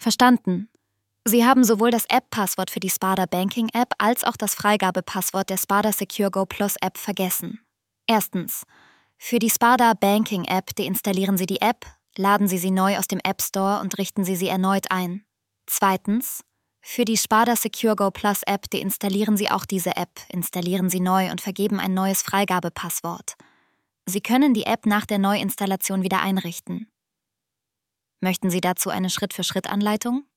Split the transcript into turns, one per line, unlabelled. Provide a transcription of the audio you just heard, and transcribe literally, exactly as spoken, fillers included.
Verstanden. Sie haben sowohl das App-Passwort für die Sparda Banking App als auch das Freigabepasswort der Sparda Secure Go Plus App vergessen. Erstens. Für die Sparda Banking App deinstallieren Sie die App, laden Sie sie neu aus dem App Store und richten Sie sie erneut ein. Zweitens. Für die Sparda Secure Go Plus App deinstallieren Sie auch diese App, installieren Sie neu und vergeben ein neues Freigabepasswort. Sie können die App nach der Neuinstallation wieder einrichten. Möchten Sie dazu eine Schritt-für-Schritt-Anleitung?